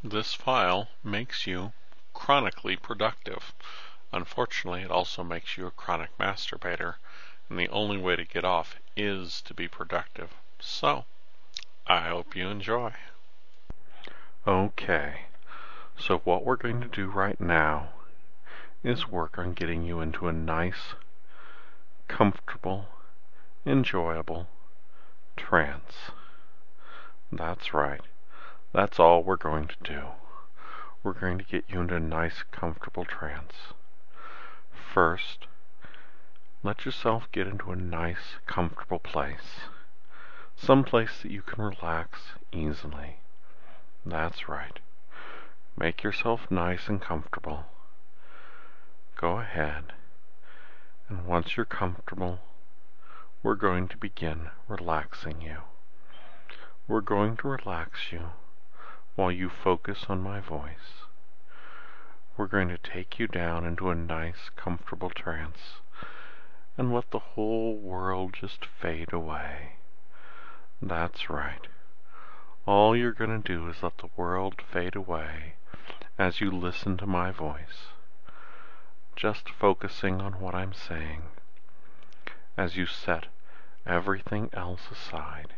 This file makes you chronically productive. Unfortunately, it also makes you a chronic masturbator, and the only way to get off is to be productive. So, I hope you enjoy. Okay, so what we're going to do right now is work on getting you into a nice, comfortable, enjoyable trance. That's right. That's all we're going to do. We're going to get you into a nice, comfortable trance. First, let yourself get into a nice, comfortable place. Some place that you can relax easily. That's right. Make yourself nice and comfortable. Go ahead, and once you're comfortable, we're going to begin relaxing you. We're going to relax you while you focus on my voice. We're going to take you down into a nice, comfortable trance and let the whole world just fade away. That's right. All you're going to do is let the world fade away as you listen to my voice, just focusing on what I'm saying as you set everything else aside.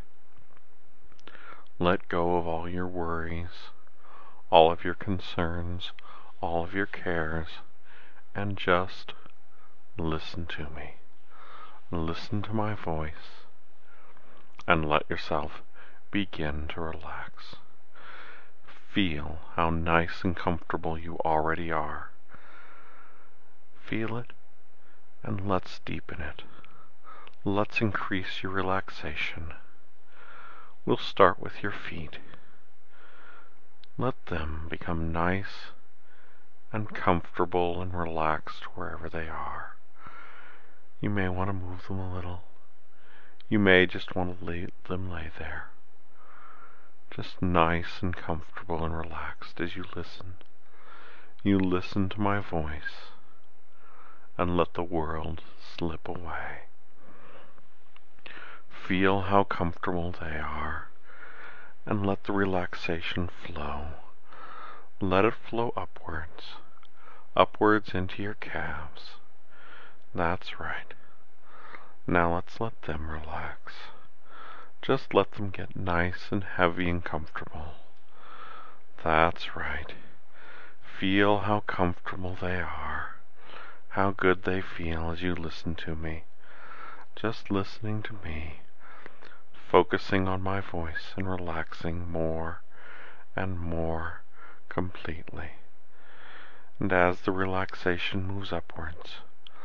Let go of all your worries, all of your concerns, all of your cares, and just listen to me. Listen to my voice and let yourself begin to relax. Feel how nice and comfortable you already are. Feel it, and let's deepen it. Let's increase your relaxation. We'll start with your feet. Let them become nice and comfortable and relaxed wherever they are. You may want to move them a little. You may just want to let them lay there. Just nice and comfortable and relaxed as you listen. You listen to my voice and let the world slip away. Feel how comfortable they are and let the relaxation flow. Let it flow upwards, upwards into your calves. That's right. Now let's let them relax. Just let them get nice and heavy and comfortable. That's right. Feel how comfortable they are, how good they feel as you listen to me. Just listening to me, focusing on my voice and relaxing more and more completely. And as the relaxation moves upwards,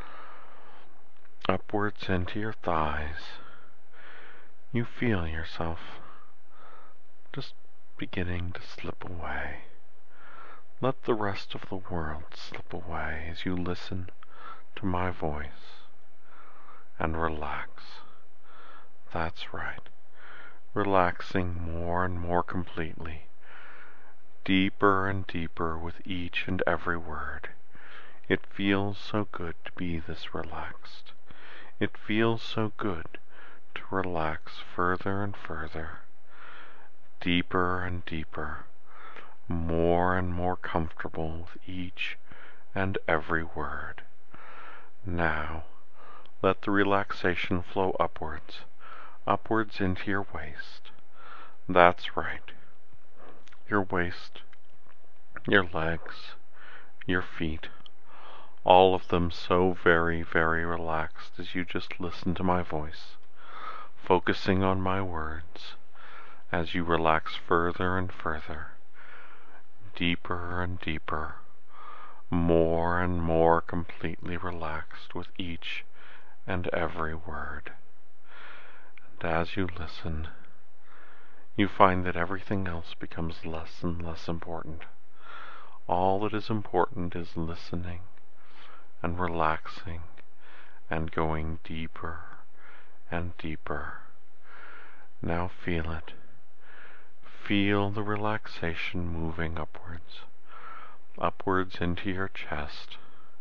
upwards into your thighs, you feel yourself just beginning to slip away. Let the rest of the world slip away as you listen to my voice and relax. That's right. Relaxing more and more completely, deeper and deeper with each and every word. It feels so good to be this relaxed. It feels so good to relax further and further, deeper and deeper, more and more comfortable with each and every word. Now, let the relaxation flow upwards, upwards into your waist. That's right. Your waist, your legs, your feet, all of them so very, very relaxed as you just listen to my voice, focusing on my words as you relax further and further, deeper and deeper, more and more completely relaxed with each and every word. And as you listen, you find that everything else becomes less and less important. All that is important is listening and relaxing and going deeper and deeper. Now feel it. Feel the relaxation moving upwards, upwards into your chest.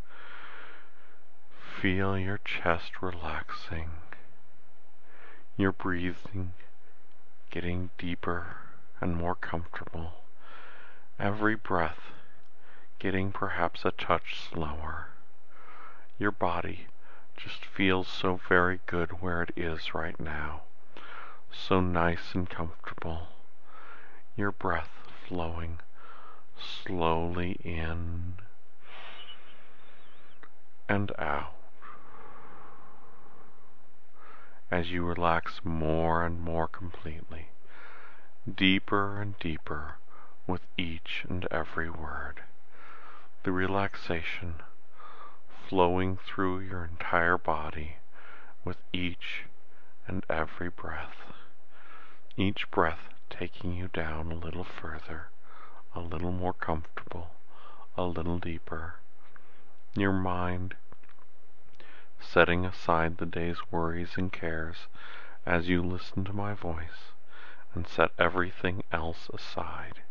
Feel your chest relaxing, your breathing getting deeper and more comfortable Every breath getting perhaps a touch slower. Your body just feels so very good where it is right now. So nice and comfortable. Your breath flowing slowly in and out as you relax more and more completely, deeper and deeper with each and every word. The relaxation flowing through your entire body with each and every breath. Each breath taking you down a little further, a little more comfortable, a little deeper. Your mind setting aside the day's worries and cares as you listen to my voice and set everything else aside.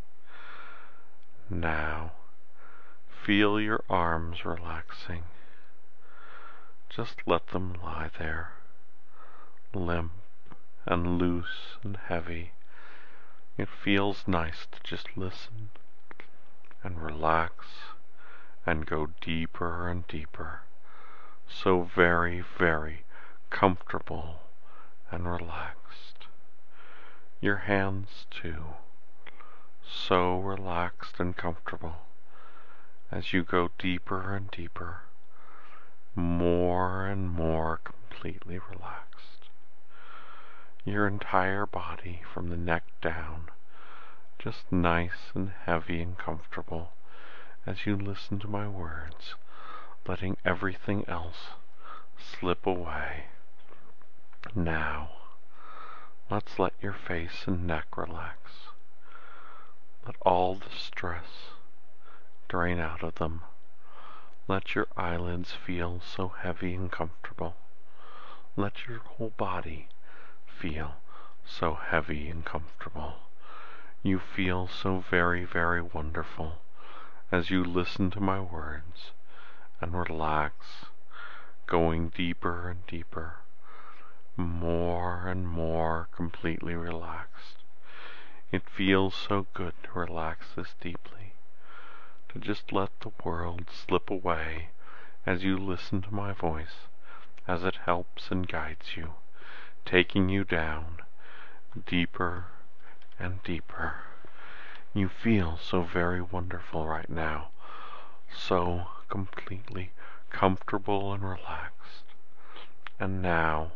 Now, feel your arms relaxing. Just let them lie there, limp and loose and heavy. It feels nice to just listen and relax and go deeper and deeper. So very, very comfortable and relaxed. Your hands too, so relaxed and comfortable as you go deeper and deeper, more and more completely relaxed. Your entire body from the neck down, just nice and heavy and comfortable as you listen to my words, letting everything else slip away. Now, let's let your face and neck relax. Let all the stress drain out of them. Let your eyelids feel so heavy and comfortable. Let your whole body feel so heavy and comfortable. You feel so very, very wonderful as you listen to my words and relax, going deeper and deeper, more and more completely relaxed. It feels so good to relax this deeply, to just let the world slip away as you listen to my voice, as it helps and guides you, taking you down deeper and deeper. You feel so very wonderful right now, so completely comfortable and relaxed. And now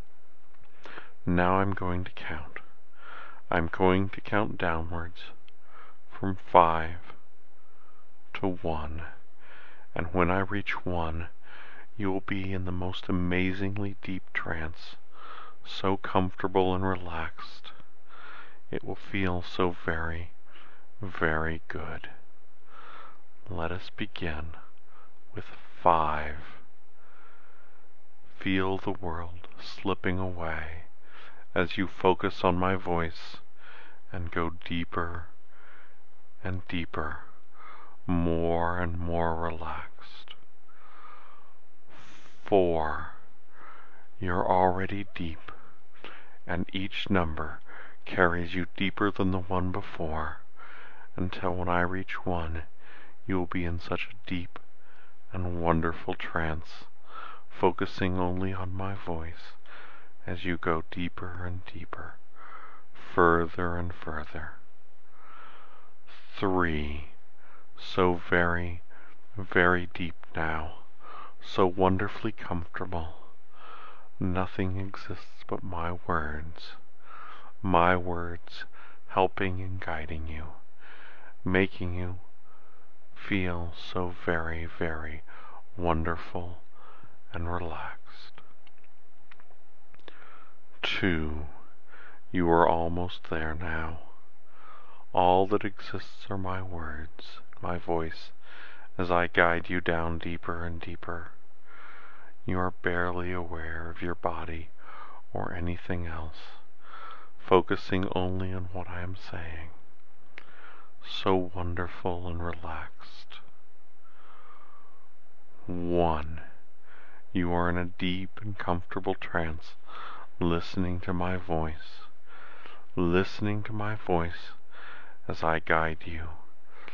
I'm going to count. I'm going to count downwards from 5 to 1. And when I reach 1, you will be in the most amazingly deep trance, so comfortable and relaxed. It will feel so very, very good. Let us begin with 5. Feel the world slipping away as you focus on my voice and go deeper and deeper, more and more relaxed. 4. You're already deep, and each number carries you deeper than the one before, until when I reach 1, you will be in such a deep and wonderful trance, focusing only on my voice as you go deeper and deeper, further and further. 3. So very, very deep now, so wonderfully comfortable. Nothing exists but my words helping and guiding you, making you feel so very, very wonderful and relaxed. 2. You are almost there now. All that exists are my words, my voice, as I guide you down deeper and deeper. You are barely aware of your body or anything else, focusing only on what I am saying. So wonderful and relaxed. 1. You are in a deep and comfortable trance, listening to my voice as I guide you,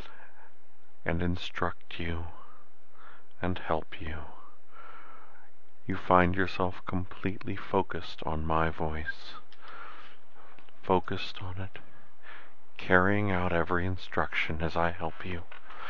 and instruct you and help you. You find yourself completely focused on my voice, focused on it, carrying out every instruction as I help you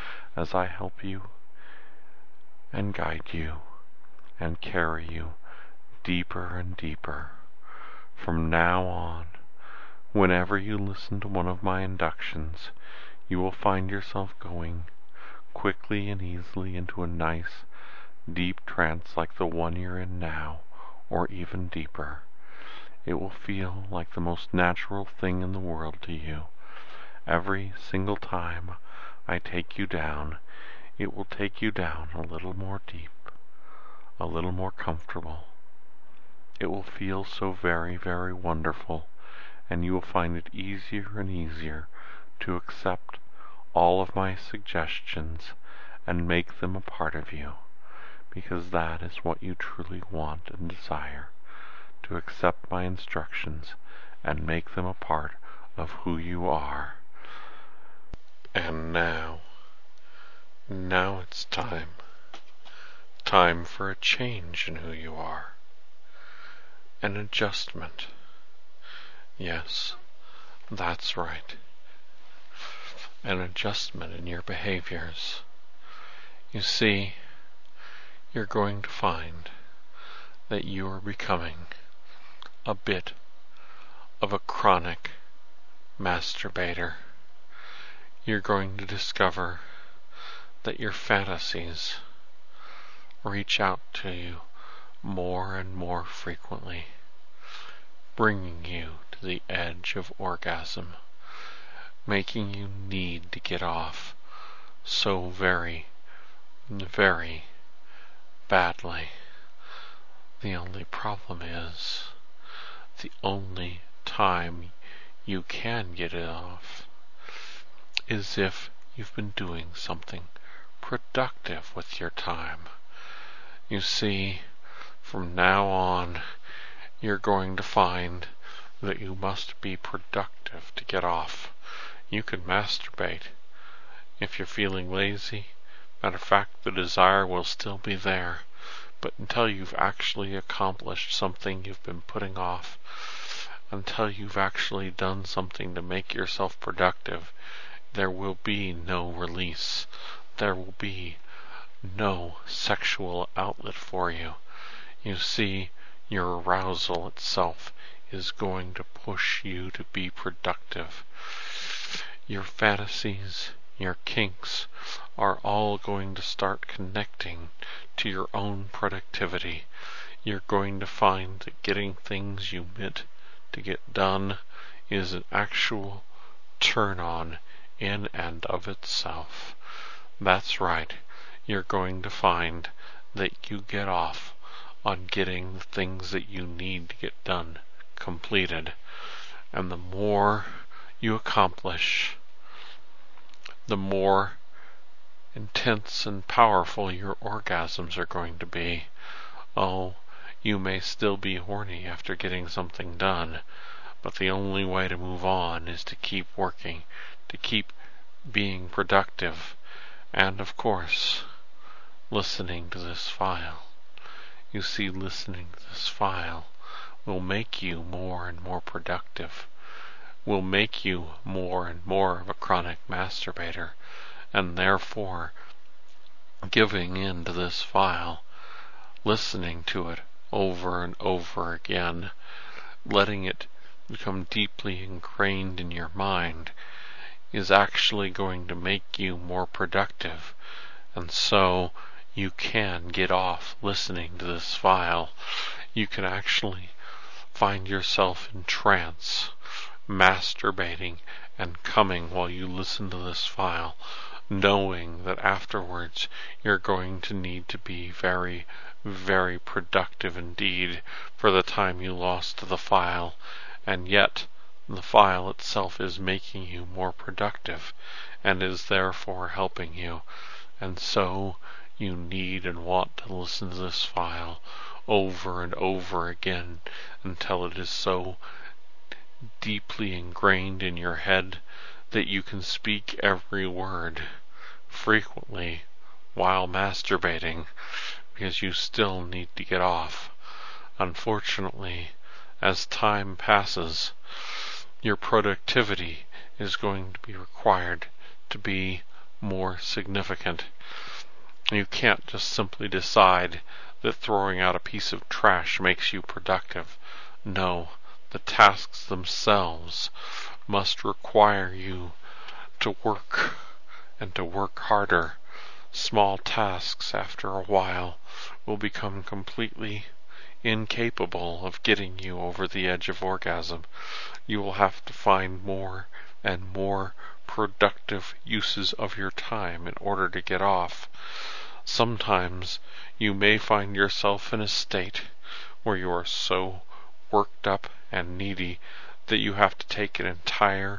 and guide you and carry you deeper and deeper. From now on, whenever you listen to one of my inductions, you will find yourself going quickly and easily into a nice, deep trance like the one you're in now, or even deeper. It will feel like the most natural thing in the world to you. Every single time I take you down, it will take you down a little more deep, a little more comfortable. It will feel so very, very wonderful, and you will find it easier and easier to accept all of my suggestions and make them a part of you, because that is what you truly want and desire, to accept my instructions and make them a part of who you are. And now it's time for a change in who you are, an adjustment. Yes, that's right, an adjustment in your behaviors. You see, you're going to find that you are becoming a bit of a chronic masturbator. You're going to discover that your fantasies reach out to you more and more frequently, bringing you to the edge of orgasm, making you need to get off so very, very badly. The only problem is, the only time you can get it off is if you've been doing something productive with your time. You see, from now on, you're going to find that you must be productive to get off. You can masturbate if you're feeling lazy. Matter of fact, the desire will still be there, but until you've actually accomplished something you've been putting off, until you've actually done something to make yourself productive, there will be no release. There will be no sexual outlet for you. You see, your arousal itself is going to push you to be productive. Your fantasies, your kinks, are all going to start connecting to your own productivity. You're going to find that getting things you meant to get done is an actual turn-on in and of itself. That's right, you're going to find that you get off on getting the things that you need to get done completed. And the more you accomplish, the more intense and powerful your orgasms are going to be. Oh, you may still be horny after getting something done, but the only way to move on is to keep working, to keep being productive, and of course, listening to this file. You see, listening to this file will make you more and more productive, will make you more and more of a chronic masturbator, and therefore, giving in to this file, listening to it over and over again, letting it become deeply ingrained in your mind, is actually going to make you more productive. And so you can get off listening to this file. You can actually find yourself in trance, masturbating and coming while you listen to this file, knowing that afterwards you're going to need to be very, very productive indeed for the time you lost to the file, and yet the file itself is making you more productive and is therefore helping you. And so you need and want to listen to this file over and over again until it is so deeply ingrained in your head that you can speak every word frequently while masturbating because you still need to get off. Unfortunately, as time passes, your productivity is going to be required to be more significant. You can't just simply decide that throwing out a piece of trash makes you productive. No, the tasks themselves must require you to work and to work harder. Small tasks, after a while, will become completely incapable of getting you over the edge of orgasm. You will have to find more and more productive uses of your time in order to get off. Sometimes you may find yourself in a state where you are so worked up and needy that you have to take an entire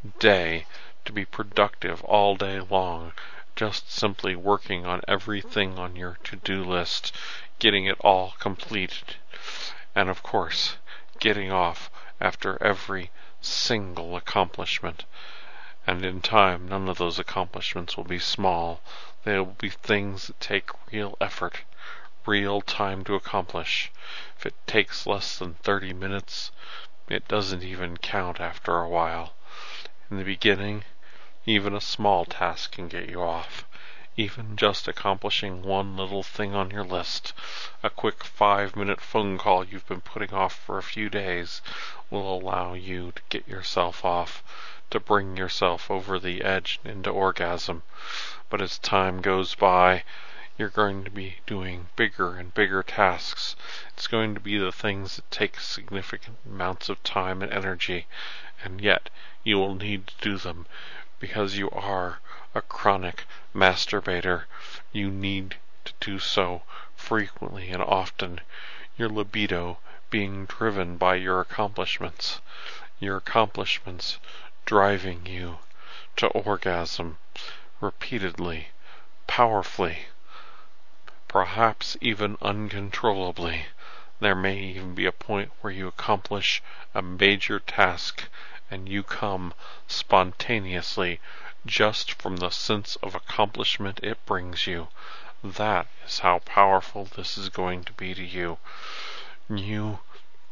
day to be productive all day long, just simply working on everything on your to-do list, getting it all completed, and of course, getting off after every single accomplishment. And in time, none of those accomplishments will be small. They will be things that take real effort, real time to accomplish. If it takes less than 30 minutes, it doesn't even count after a while. In the beginning, even a small task can get you off. Even just accomplishing one little thing on your list, a quick 5-minute phone call you've been putting off for a few days, will allow you to get yourself off, to bring yourself over the edge into orgasm. But as time goes by, you're going to be doing bigger and bigger tasks. It's going to be the things that take significant amounts of time and energy, and yet you will need to do them because you are a chronic masturbator. You need to do so frequently and often. Your libido being driven by your accomplishments driving you to orgasm repeatedly, powerfully, perhaps even uncontrollably. There may even be a point where you accomplish a major task and you come spontaneously just from the sense of accomplishment it brings you. That is how powerful this is going to be to you. You'll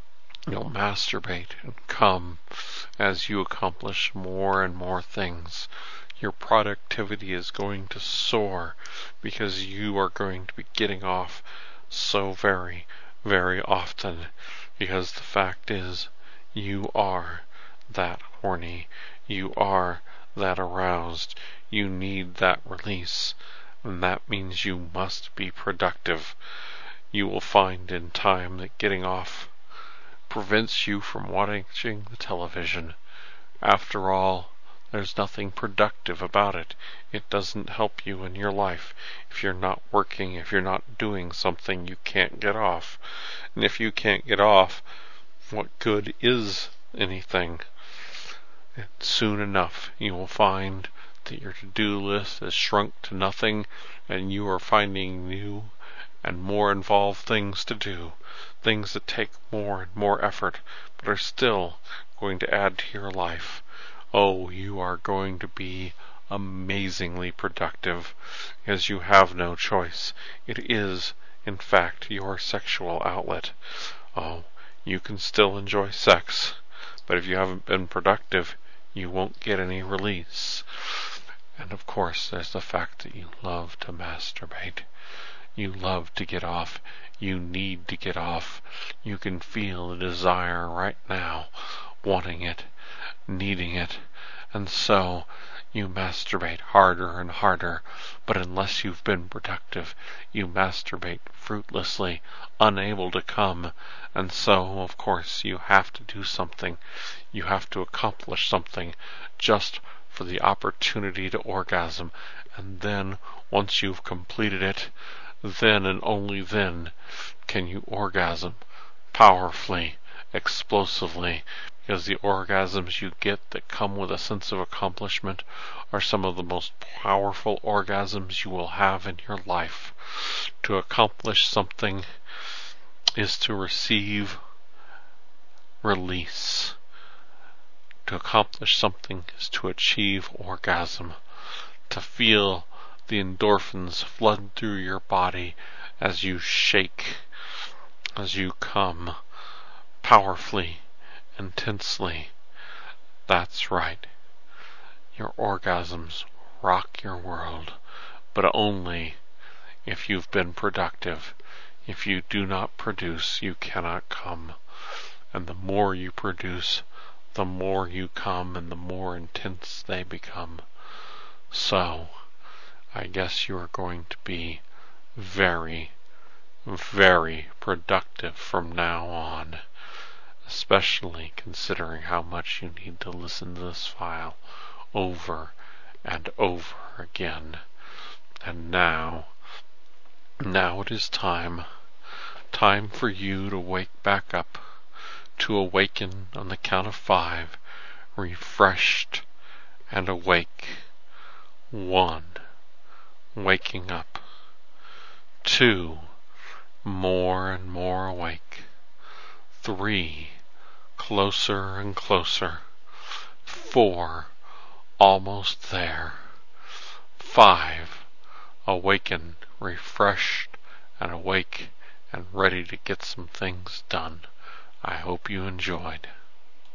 masturbate and come as you accomplish more and more things. Your productivity is going to soar because you are going to be getting off so very, very often. Because the fact is, you are that horny. You are that aroused. You need that release. And that means you must be productive. You will find in time that getting off prevents you from watching the television. After all, there's nothing productive about it. It doesn't help you in your life. If you're not working, if you're not doing something, you can't get off. And if you can't get off, what good is anything? And soon enough, you will find that your to-do list has shrunk to nothing, and you are finding new and more involved things to do, things that take more and more effort, but are still going to add to your life. Oh, you are going to be amazingly productive, because you have no choice. It is, in fact, your sexual outlet. Oh, you can still enjoy sex, but if you haven't been productive, you won't get any release. And of course, there's the fact that you love to masturbate. You love to get off. You need to get off. You can feel the desire right now, wanting it, needing it, and so you masturbate harder and harder, but unless you've been productive, you masturbate fruitlessly, unable to come, and so, of course, you have to do something. You have to accomplish something just for the opportunity to orgasm, and then, once you've completed it, then and only then can you orgasm powerfully, explosively, because the orgasms you get that come with a sense of accomplishment are some of the most powerful orgasms you will have in your life. To accomplish something is to receive release. To accomplish something is to achieve orgasm. To feel The endorphins flood through your body as you shake, as you come powerfully, intensely. That's right. Your orgasms rock your world, but only if you've been productive. If you do not produce, you cannot come. And the more you produce, the more you come and the more intense they become. So, I guess you are going to be very, very productive from now on, especially considering how much you need to listen to this file over and over again. And now it is time for you to wake back up, to awaken on the count of 5, refreshed and awake. 1, waking up. 2, more and more awake. 3, closer and closer. 4, almost there. 5, awakened, refreshed, and awake, and ready to get some things done. I hope you enjoyed.